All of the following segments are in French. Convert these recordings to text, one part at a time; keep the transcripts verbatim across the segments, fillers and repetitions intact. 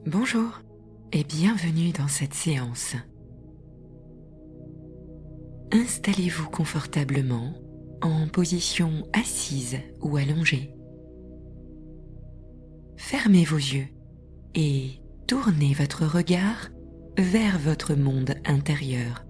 Bonjour et bienvenue dans cette séance. Installez-vous confortablement en position assise ou allongée. Fermez vos yeux et tournez votre regard vers votre monde intérieur.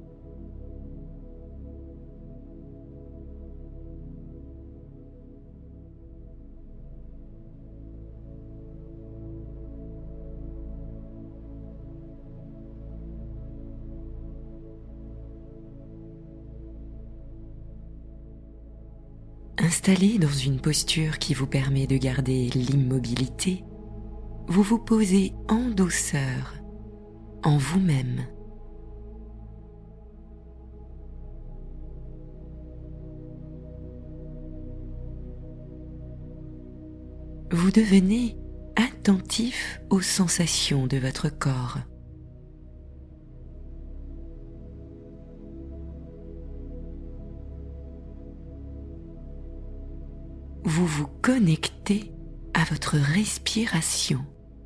Installé dans une posture qui vous permet de garder l'immobilité, vous vous posez en douceur, en vous-même. Vous devenez attentif aux sensations de votre corps. Vous vous connectez à votre respiration.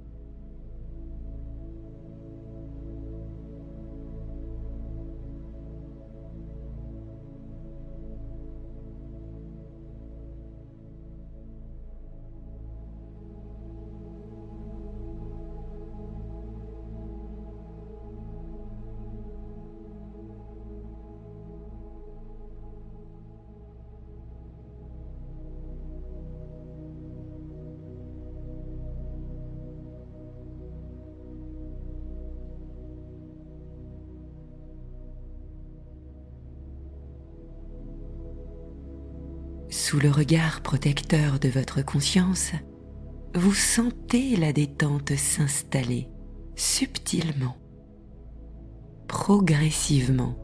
Sous le regard protecteur de votre conscience, vous sentez la détente s'installer subtilement, progressivement.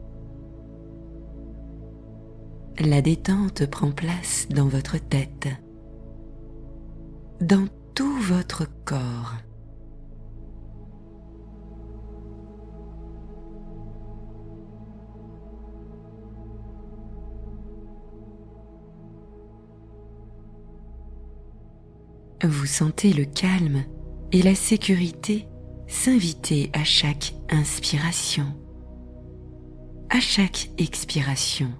La détente prend place dans votre tête, dans tout votre corps. Vous sentez le calme et la sécurité s'inviter à chaque inspiration, à chaque expiration.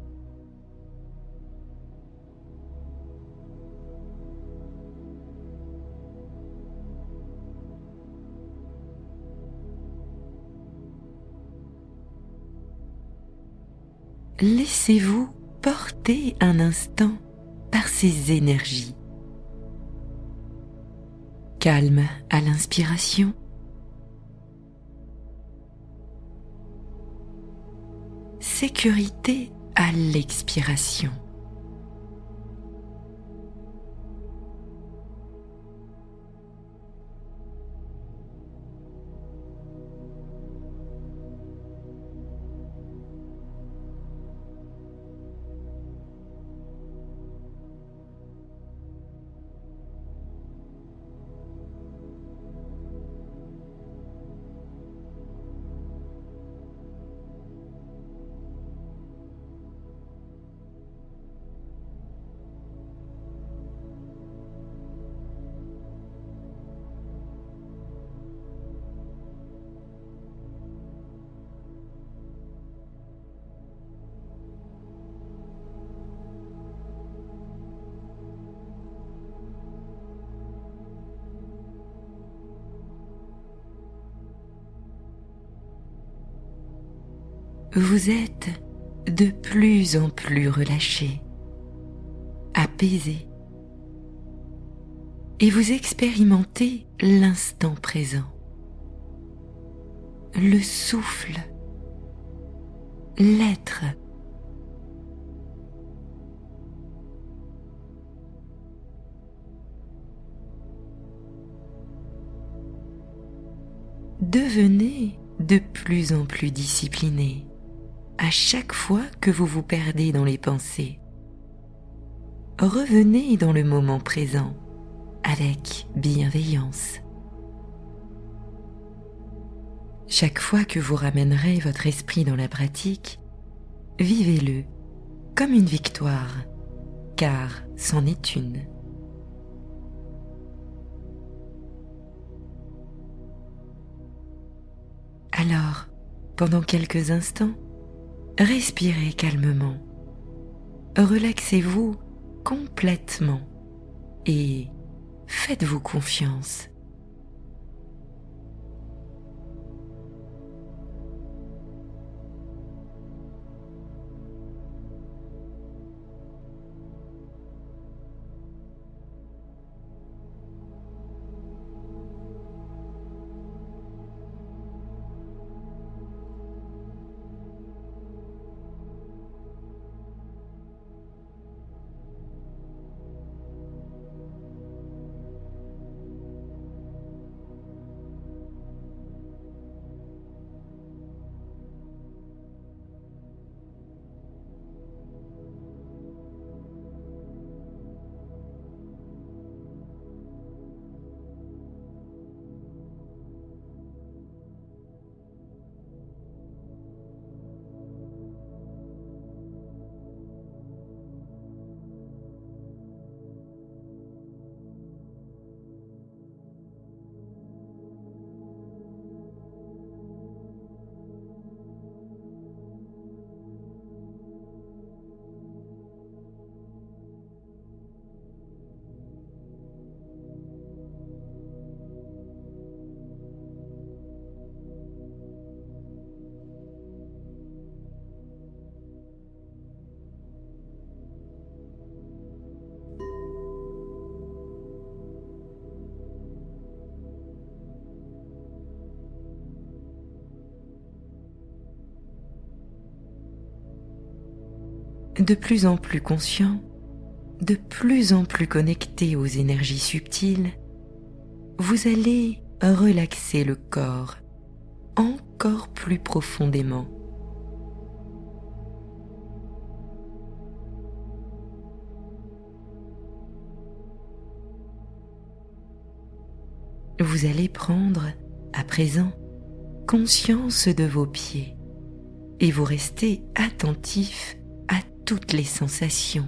Laissez-vous porter un instant par ces énergies. Calme à l'inspiration, sécurité à l'expiration. Vous êtes de plus en plus relâché, apaisé, et vous expérimentez l'instant présent, le souffle, l'être. Devenez de plus en plus discipliné à chaque fois que vous vous perdez dans les pensées. Revenez dans le moment présent avec bienveillance. Chaque fois que vous ramènerez votre esprit dans la pratique, vivez-le comme une victoire, car c'en est une. Pendant quelques instants, respirez calmement. Relaxez-vous complètement et faites-vous confiance. De plus en plus conscient, de plus en plus connecté aux énergies subtiles, vous allez relaxer le corps encore plus profondément. Vous allez prendre, à présent, conscience de vos pieds et vous restez attentif à toutes les sensations.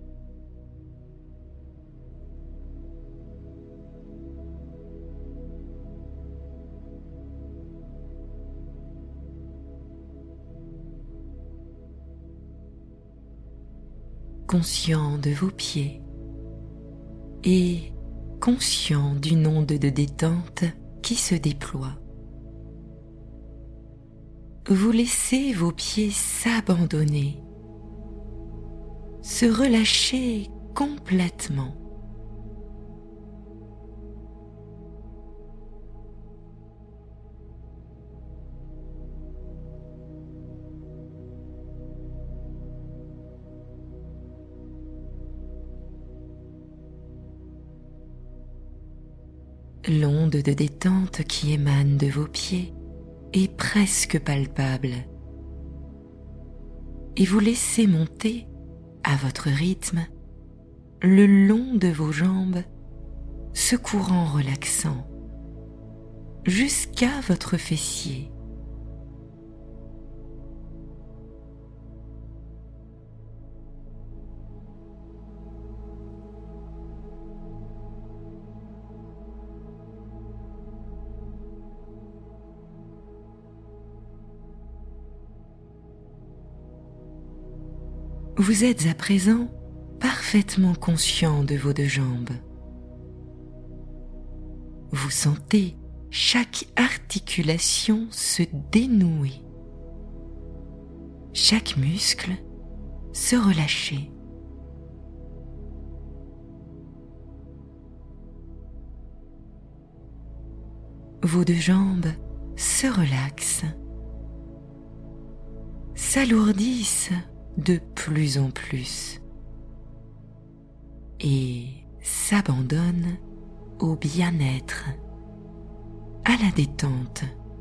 Conscient de vos pieds et conscient d'une onde de détente qui se déploie. Vous laissez vos pieds s'abandonner, se relâcher complètement. L'onde de détente qui émane de vos pieds est presque palpable et vous laissez monter à votre rythme le long de vos jambes, ce courant relaxant jusqu'à votre fessier. Vous êtes à présent parfaitement conscient de vos deux jambes. Vous sentez chaque articulation se dénouer, chaque muscle se relâcher. Vos deux jambes se relaxent, s'alourdissent de plus en plus et s'abandonne au bien-être, à la détente.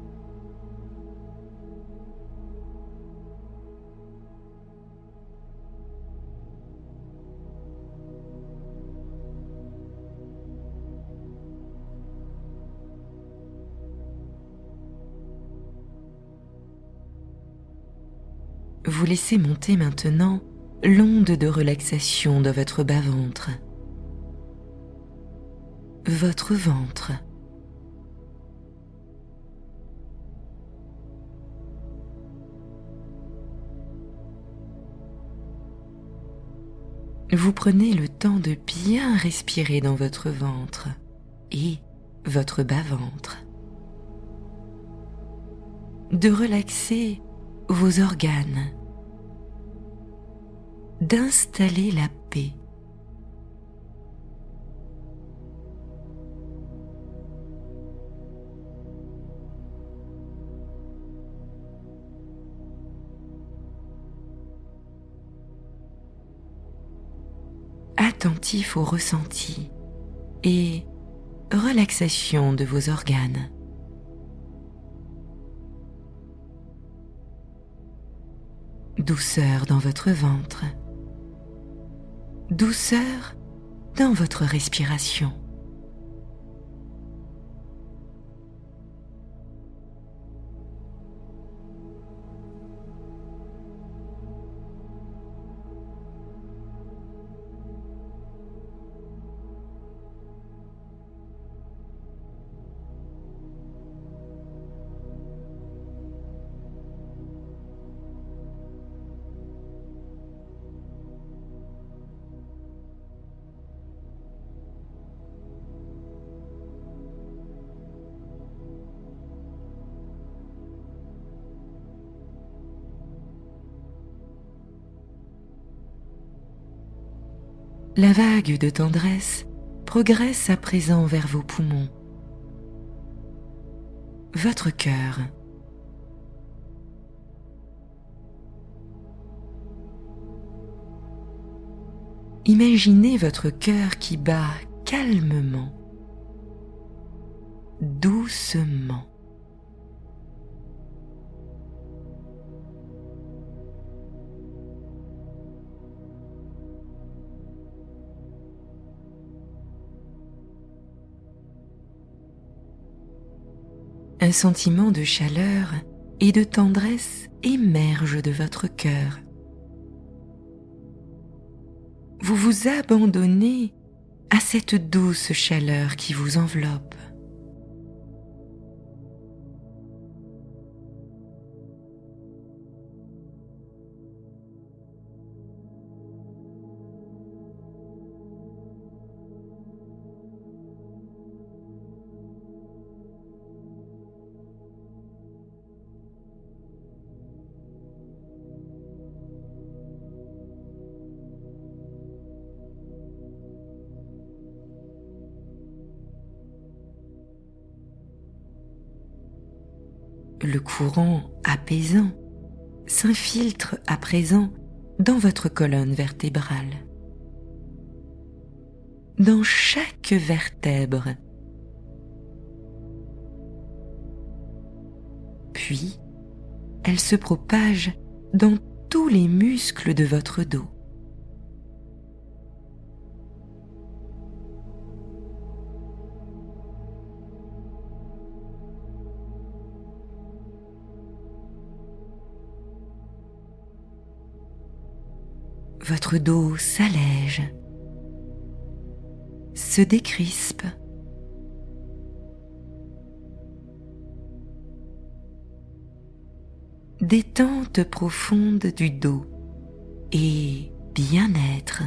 Vous laissez monter maintenant l'onde de relaxation de votre bas-ventre, votre ventre, vous prenez le temps de bien respirer dans votre ventre et votre bas-ventre, de relaxer vos organes, d'installer la paix. Attentif au ressenti et relaxation de vos organes. Douceur dans votre ventre, douceur dans votre respiration. La vague de tendresse progresse à présent vers vos poumons, votre cœur. Imaginez votre cœur qui bat calmement, doucement. Un sentiment de chaleur et de tendresse émerge de votre cœur. Vous vous abandonnez à cette douce chaleur qui vous enveloppe. Le courant apaisant s'infiltre à présent dans votre colonne vertébrale. Dans chaque vertèbre. Puis, elle se propage dans tous les muscles de votre dos. Votre dos s'allège, se décrispe. Détente profonde du dos et bien-être.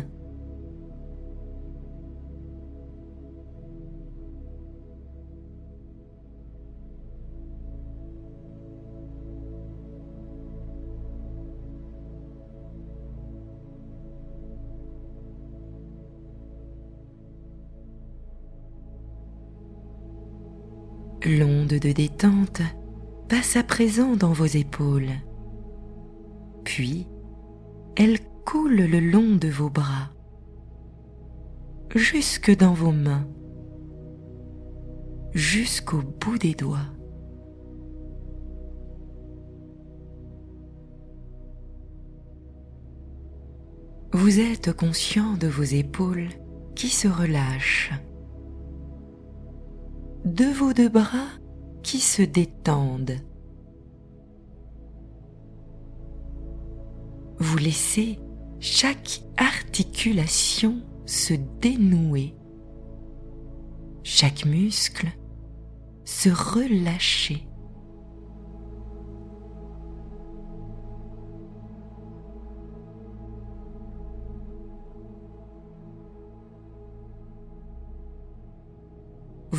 L'onde de détente passe à présent dans vos épaules, puis elle coule le long de vos bras, jusque dans vos mains, jusqu'au bout des doigts. Vous êtes conscient de vos épaules qui se relâchent, de vos deux bras qui se détendent. Vous laissez chaque articulation se dénouer, chaque muscle se relâcher.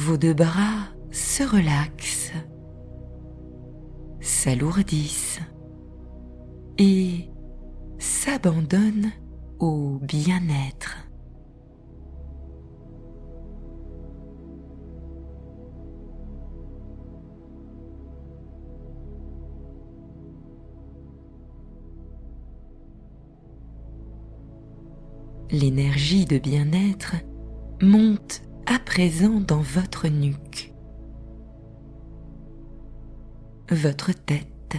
Vos deux bras se relaxent, s'alourdissent et s'abandonnent au bien-être. L'énergie de bien-être monte à présent dans votre nuque, votre tête,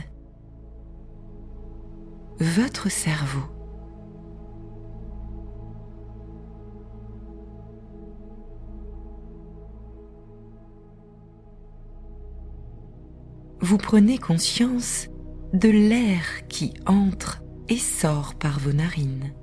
votre cerveau. Vous prenez conscience de l'air qui entre et sort par vos narines.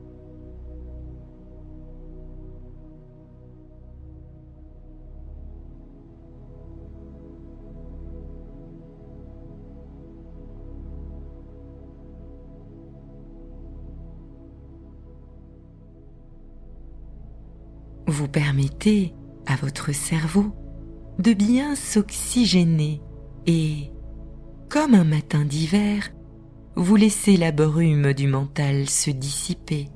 Vous permettez à votre cerveau de bien s'oxygéner et, comme un matin d'hiver, vous laissez la brume du mental se dissiper.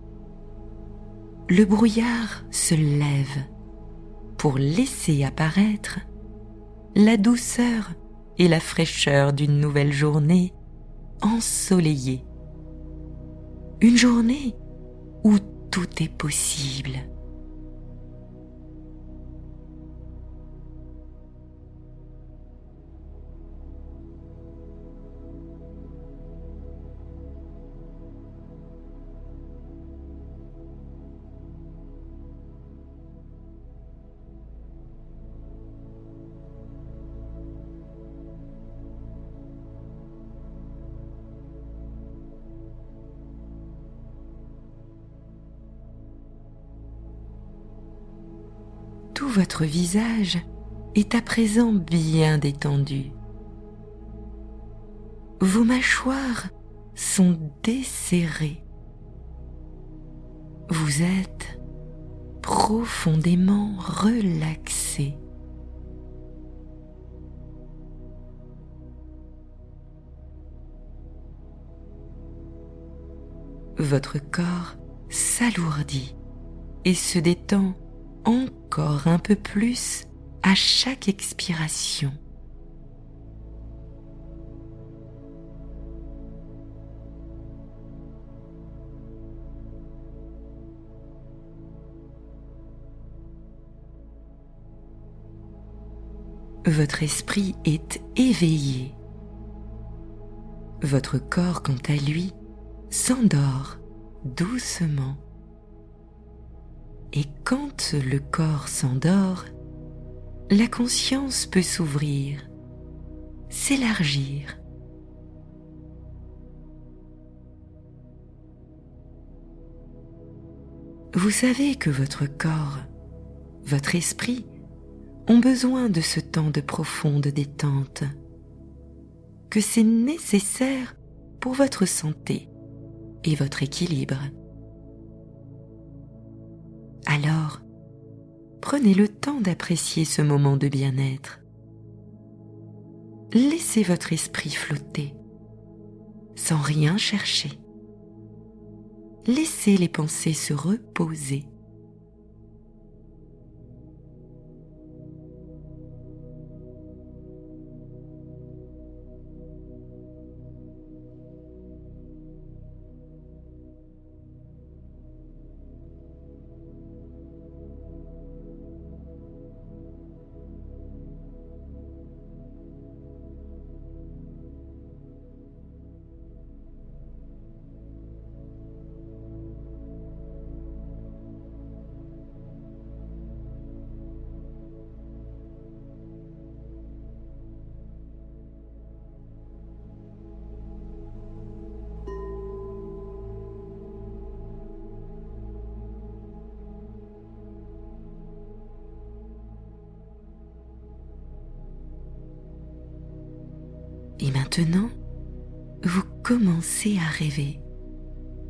Le brouillard se lève pour laisser apparaître la douceur et la fraîcheur d'une nouvelle journée ensoleillée. Une journée où tout est possible. Tout votre visage est à présent bien détendu. Vos mâchoires sont desserrées. Vous êtes profondément relaxé. Votre corps s'alourdit et se détend encore un peu plus à chaque expiration. Votre esprit est éveillé. Votre corps, quant à lui, s'endort doucement. Et quand le corps s'endort, la conscience peut s'ouvrir, s'élargir. Vous savez que votre corps, votre esprit, ont besoin de ce temps de profonde détente, que c'est nécessaire pour votre santé et votre équilibre. Alors, prenez le temps d'apprécier ce moment de bien-être. Laissez votre esprit flotter, sans rien chercher. Laissez les pensées se reposer. Et maintenant, vous commencez à rêver.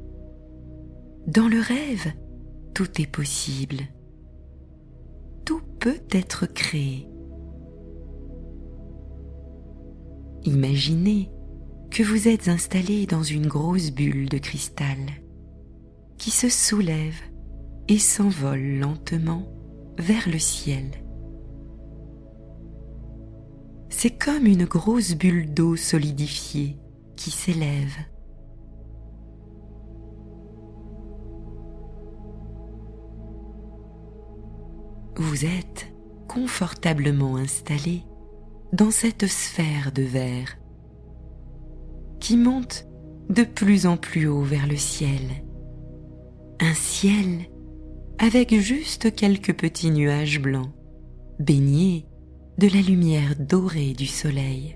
Dans le rêve, tout est possible. Tout peut être créé. Imaginez que vous êtes installé dans une grosse bulle de cristal qui se soulève et s'envole lentement vers le ciel. C'est comme une grosse bulle d'eau solidifiée qui s'élève. Vous êtes confortablement installé dans cette sphère de verre qui monte de plus en plus haut vers le ciel. Un ciel avec juste quelques petits nuages blancs, baignés de la lumière dorée du soleil.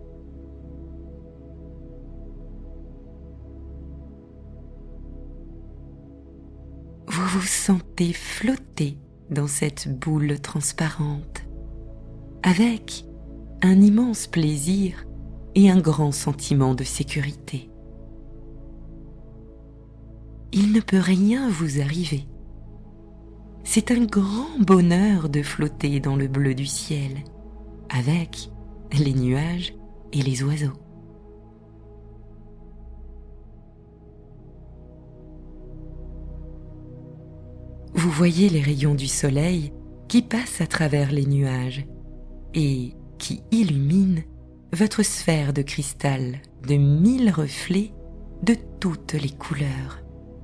Vous vous sentez flotter dans cette boule transparente, avec un immense plaisir et un grand sentiment de sécurité. Il ne peut rien vous arriver. C'est un grand bonheur de flotter dans le bleu du ciel, avec les nuages et les oiseaux. Vous voyez les rayons du soleil qui passent à travers les nuages et qui illuminent votre sphère de cristal de mille reflets de toutes les couleurs.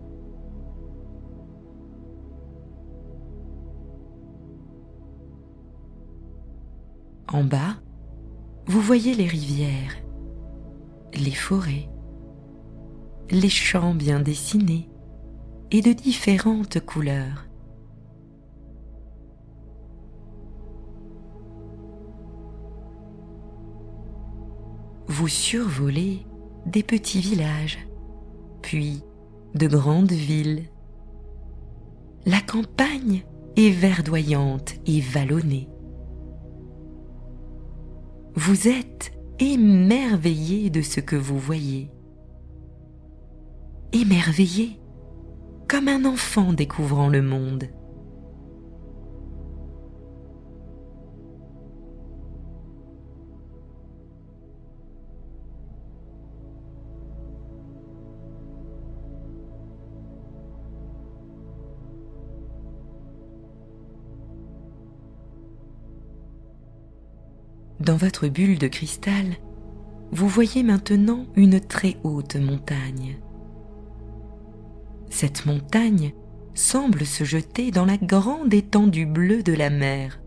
En bas, vous voyez les rivières, les forêts, les champs bien dessinés et de différentes couleurs. Vous survolez des petits villages, puis de grandes villes. La campagne est verdoyante et vallonnée. Vous êtes émerveillé de ce que vous voyez. Émerveillé comme un enfant découvrant le monde. Dans votre bulle de cristal, vous voyez maintenant une très haute montagne. Cette montagne semble se jeter dans la grande étendue bleue de la mer.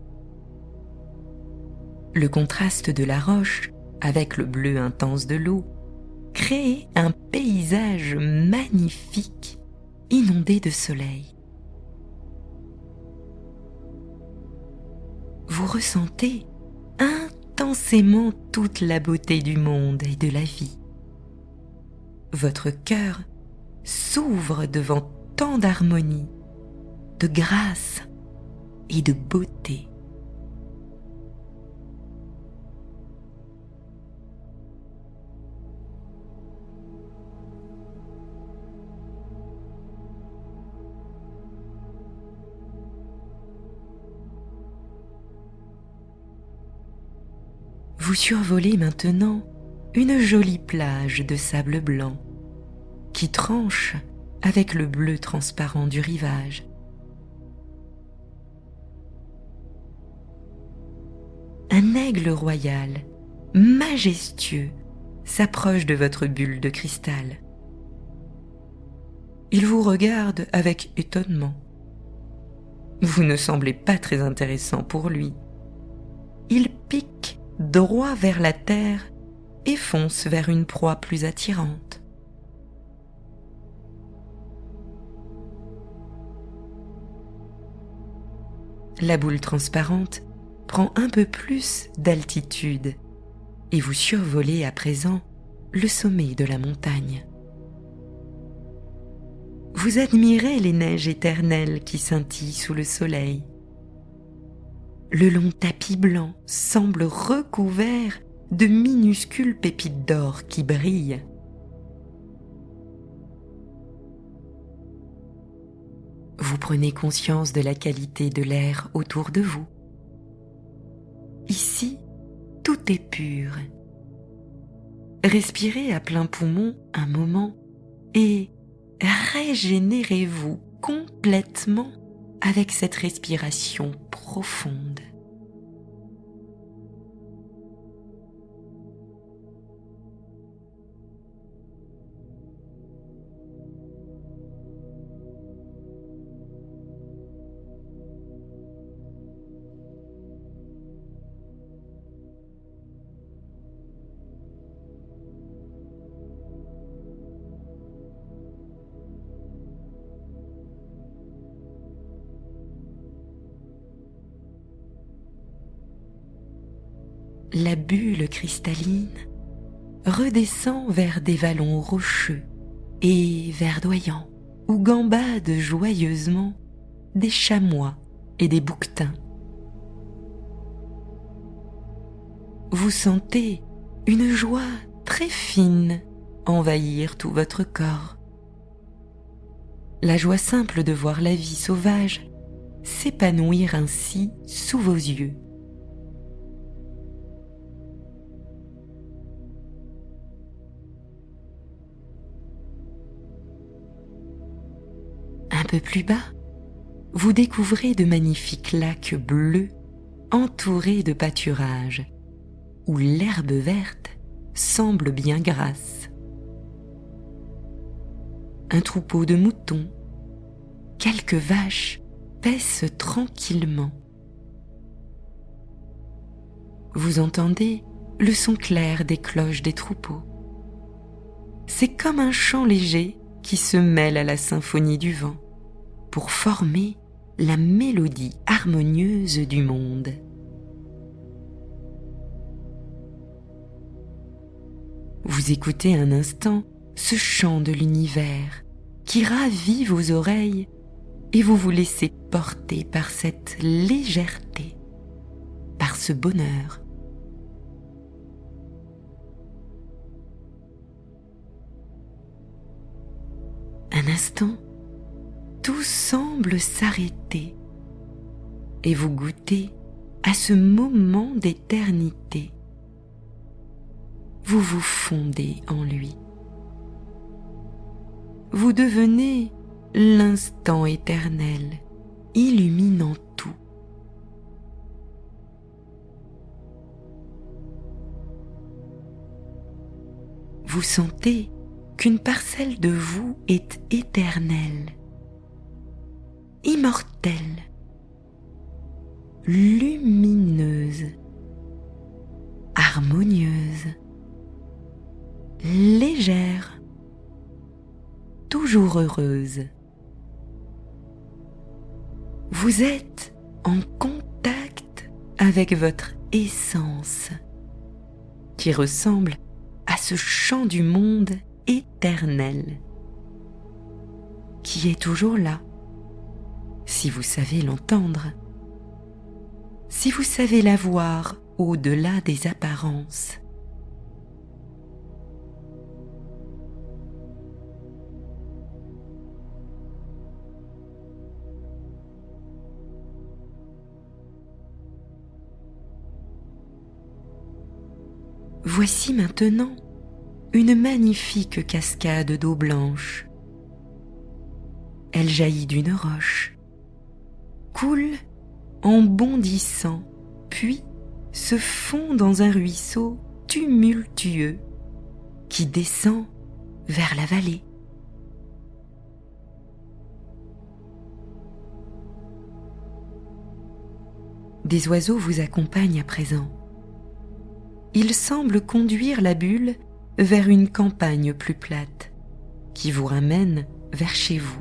Le contraste de la roche avec le bleu intense de l'eau crée un paysage magnifique, inondé de soleil. Vous ressentez intensément toute la beauté du monde et de la vie. Votre cœur s'ouvre devant tant d'harmonie, de grâce et de beauté. Vous survolez maintenant une jolie plage de sable blanc qui tranche avec le bleu transparent du rivage. Un aigle royal, majestueux, s'approche de votre bulle de cristal. Il vous regarde avec étonnement. Vous ne semblez pas très intéressant pour lui. Il pique droit vers la terre et fonce vers une proie plus attirante. La boule transparente prend un peu plus d'altitude et vous survolez à présent le sommet de la montagne. Vous admirez les neiges éternelles qui scintillent sous le soleil. Le long tapis blanc semble recouvert de minuscules pépites d'or qui brillent. Vous prenez conscience de la qualité de l'air autour de vous Ici, tout est pur. Respirez à plein poumon un moment et régénérez-vous complètement avec cette respiration profonde. La bulle cristalline redescend vers des vallons rocheux et verdoyants où gambadent joyeusement des chamois et des bouquetins. Vous sentez une joie très fine envahir tout votre corps. La joie simple de voir la vie sauvage s'épanouir ainsi sous vos yeux. Un peu plus bas, vous découvrez de magnifiques lacs bleus entourés de pâturages où l'herbe verte semble bien grasse. Un troupeau de moutons, quelques vaches paissent tranquillement. Vous entendez le son clair des cloches des troupeaux. C'est comme un chant léger qui se mêle à la symphonie du vent pour former la mélodie harmonieuse du monde. Vous écoutez un instant ce chant de l'univers qui ravit vos oreilles et vous vous laissez porter par cette légèreté, par ce bonheur. Un instant, tout semble s'arrêter et vous goûtez à ce moment d'éternité. Vous vous fondez en lui. Vous devenez l'instant éternel, illuminant tout. Vous sentez qu'une parcelle de vous est éternelle, immortelle, lumineuse, harmonieuse, légère, toujours heureuse. Vous êtes en contact avec votre essence, qui ressemble à ce chant du monde éternel, qui est toujours là, si vous savez l'entendre, si vous savez la voir au-delà des apparences. Voici maintenant une magnifique cascade d'eau blanche. Elle jaillit d'une roche, coule en bondissant, puis se fond dans un ruisseau tumultueux qui descend vers la vallée. Des oiseaux vous accompagnent à présent. Ils semblent conduire la bulle vers une campagne plus plate, qui vous ramène vers chez vous.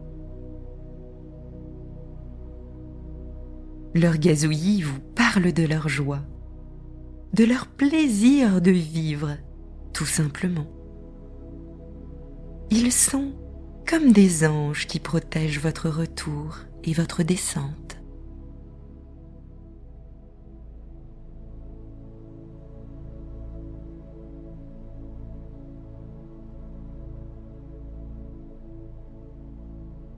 Leur gazouillis vous parle de leur joie, de leur plaisir de vivre, tout simplement. Ils sont comme des anges qui protègent votre retour et votre descente.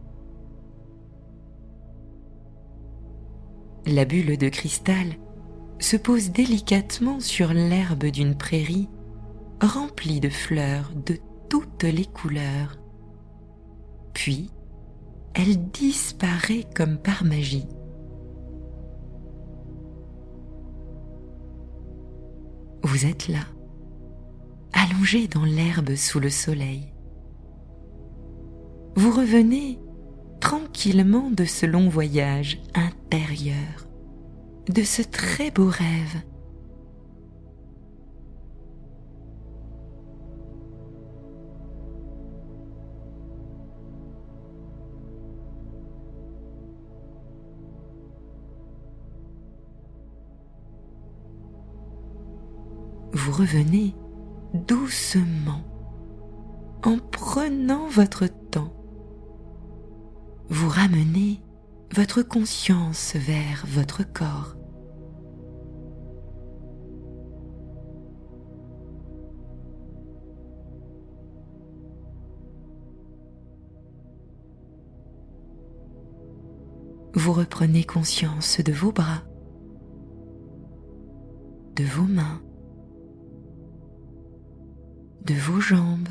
La bulle de cristal se pose délicatement sur l'herbe d'une prairie remplie de fleurs de toutes les couleurs. Puis, elle disparaît comme par magie. Vous êtes là, allongé dans l'herbe sous le soleil. Vous revenez tranquillement de ce long voyage intérieur, de ce très beau rêve. Vous revenez doucement, en prenant votre temps. Vous ramenez votre conscience vers votre corps. Vous reprenez conscience de vos bras, de vos mains, de vos jambes,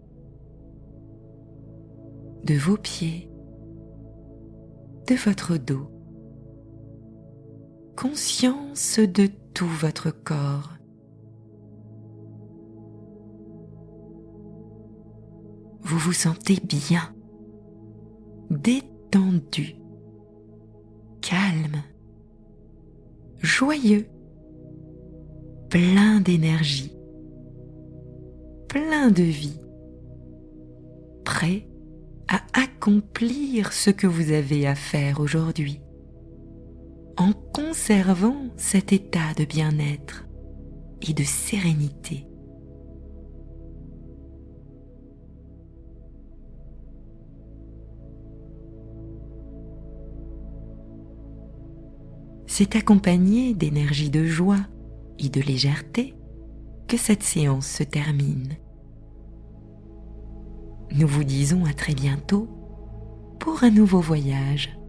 de vos pieds, de votre dos. Conscience de tout votre corps. Vous vous sentez bien, détendu, calme, joyeux, plein d'énergie, plein de vie, prêt à accomplir ce que vous avez à faire aujourd'hui, en conservant cet état de bien-être et de sérénité. C'est accompagné d'énergie de joie et de légèreté que cette séance se termine. Nous vous disons à très bientôt pour un nouveau voyage.